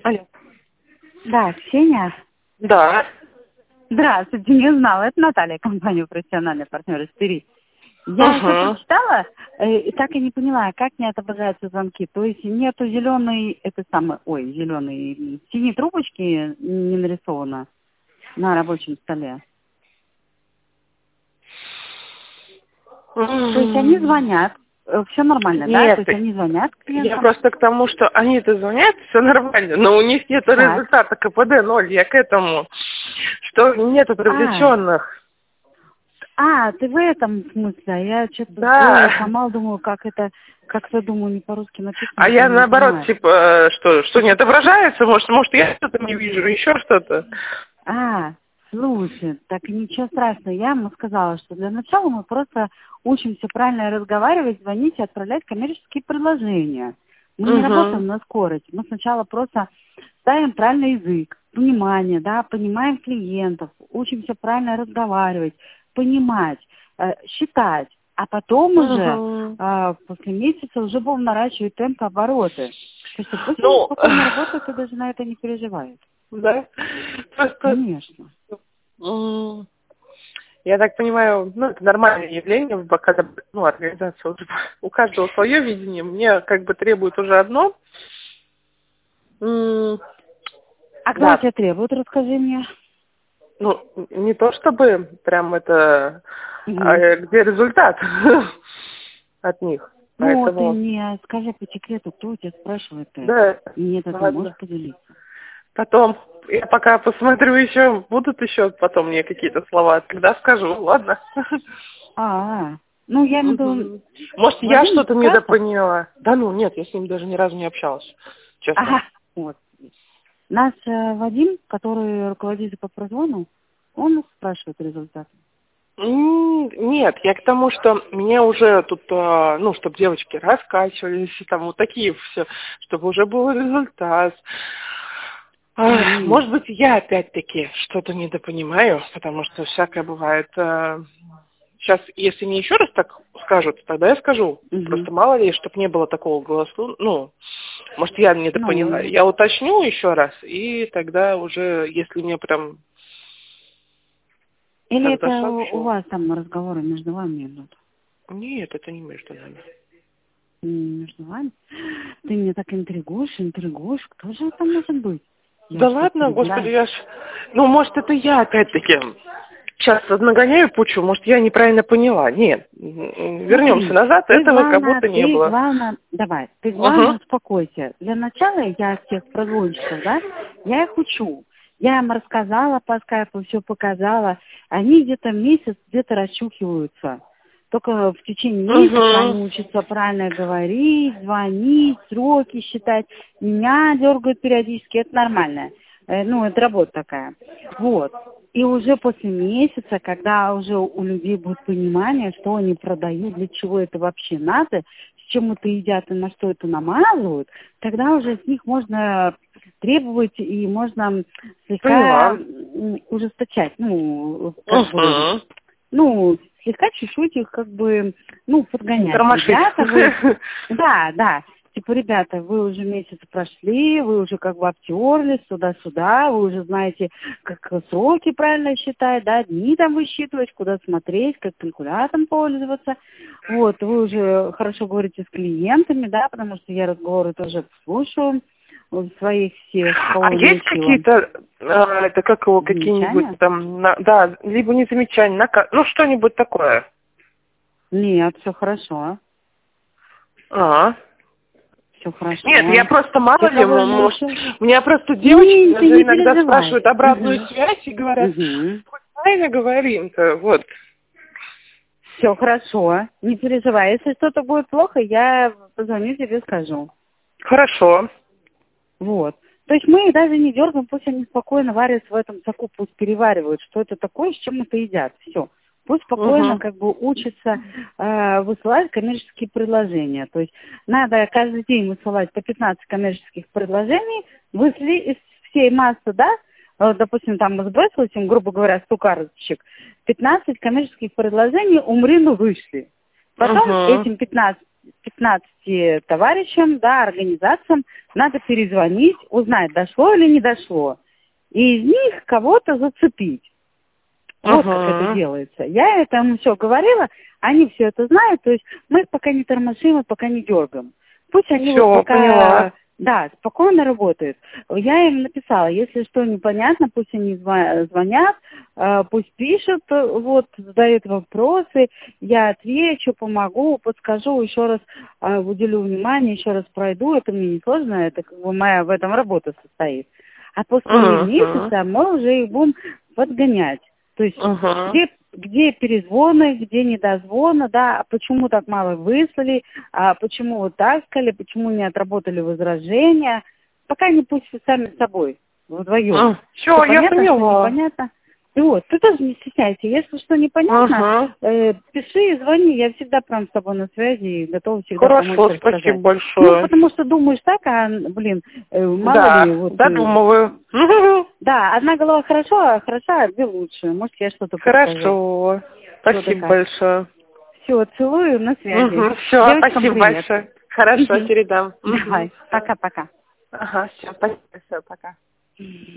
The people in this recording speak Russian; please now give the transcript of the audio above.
Алло. Да, Ксения. Да. Здравствуйте, не знала. Это Наталья, компания «Профессиональный партнер из Твери». Я сейчас прочитала и так и не поняла, как мне отображаются звонки. То есть нету зеленой, синей трубочки не нарисовано на рабочем столе. То есть они звонят, все нормально, да? Нет, То есть они звонят клиентам. я просто к тому, что они-то звонят, все нормально, но у них нет результата КПД 0. Я к этому, что нету привлеченных. Ты в этом смысле? А я что-то сама думаю, как-то думаю, не по-русски написано. А я наоборот, типа, что не отображается? Может, я что-то не вижу, еще что-то? Слушай, так ничего страшного. Я ему сказала, что для начала мы просто учимся правильно разговаривать, звонить и отправлять коммерческие предложения. Мы не работаем на скорость. Мы сначала просто ставим правильный язык, понимание, да, понимаем клиентов, учимся правильно разговаривать, понимать, считать. А потом уже после месяца уже будем наращивать темп обороты. То есть, пусть они спокойно работают и даже на это не переживают. Да? Просто... Конечно. Я так понимаю, это нормальное явление, когда организация у каждого свое видение. Мне как бы требует уже одно. А кто тебя требует, расскажи мне. Не то чтобы прям это, а где результат от них. Ты мне скажи по секрету, кто у тебя спрашивает это. Да. И мне тогда можешь поделиться. Потом, я пока посмотрю еще, будут еще потом мне какие-то слова, тогда скажу, ладно? Я имею в виду... Может, я что-то недопоняла? Да нет, я с ним даже ни разу не общалась, честно. Вот. Наш Вадим, который руководитель по прозвону, он спрашивает результаты. Нет, я к тому, что мне уже тут, чтобы девочки раскачивались, там вот такие все, чтобы уже был результат. Может быть, я опять-таки что-то недопонимаю, потому что всякое бывает. Сейчас, если мне еще раз так скажут, тогда я скажу. Просто мало ли, чтобы не было такого голосу. Может, я недопоняла. Я уточню еще раз, и тогда уже, если мне прям... Или это у вас там разговоры между вами идут? Нет, это не между нами. Между вами? Ты меня так интригуешь. Кто же это может быть? Да ладно, господи, может, это я опять-таки сейчас нагоняю пучу, может, я неправильно поняла. Нет, вернемся назад, этого как будто не было. Ты главное успокойся. Для начала я всех прозвонщиков, я их учу. Я им рассказала по скайпу, все показала. Они где-то месяц расчухиваются. Только в течение месяца они учатся правильно говорить, звонить, сроки считать. Меня дергают периодически, это нормально. Это работа такая. Вот. И уже после месяца, когда уже у людей будет понимание, что они продают, для чего это вообще надо, с чем это едят и на что это намазывают, тогда уже с них можно требовать и можно слегка ужесточать. Слегка чуть-чуть их подгонять. Ребята, ребята, вы уже месяц прошли, вы уже обтерлись туда-сюда, вы уже знаете, как сроки правильно считать, дни там высчитывать, куда смотреть, как калькулятором пользоваться. Вот, вы уже хорошо говорите с клиентами, потому что я разговоры тоже слушаю. Своих всех. А есть какие-то, это как его, какие-нибудь там, либо не замечания, что-нибудь такое? Нет, все хорошо. Все хорошо. Нет, я просто мало ли, может, меня просто девочки даже иногда спрашивают обратную связь и говорят, правильно говорим-то, вот. Все хорошо, не переживай. Если что-то будет плохо, я позвоню тебе и скажу. Хорошо. Вот. То есть мы их даже не дергаем, пусть они спокойно варятся в этом соку, пусть переваривают, что это такое, с чем это едят. Все. Пусть спокойно учатся высылать коммерческие предложения. То есть надо каждый день высылать по 15 коммерческих предложений, выслали из всей массы, допустим, там сбросилось им, грубо говоря, 100 карточек, 15 коммерческих предложений вышли. Потом этим 15 15 товарищам, да, организациям надо перезвонить, узнать, дошло или не дошло. И из них кого-то зацепить. Вот как это делается. Я этому все говорила, они все это знают, то есть мы их пока не тормошим, и пока не дергаем. Пусть они Всё, вот пока, поняла. да, спокойно работают. Я им написала, если что непонятно, пусть они звонят, пусть пишут, вот, задают вопросы, я отвечу, помогу, подскажу, еще раз уделю внимание, еще раз пройду, это мне не сложно, это как бы моя в этом работа состоит. А после месяца мы уже их будем подгонять. То есть где перезвоны, где недозвоны, да, почему так мало выслали, почему вот так сказали, почему не отработали возражения. Пока не пусть сами с собой, вдвоем. Все, я понятно, поняла. что непонятно. И вот, ты тоже не стесняйся. Если что непонятно, пиши и звони. Я всегда прям с тобой на связи и готова всегда помочь рассказать. Хорошо, спасибо большое. Ну, потому что думаешь так, мало ли. Вот, додумываю. Да, одна голова хорошо, а две лучше. Может, я что-то подскажу. Хорошо. Спасибо большое. Все, целую, на связи. Все, спасибо большое. Хорошо, передам. Давай, пока-пока. Ага, все, спасибо, пока.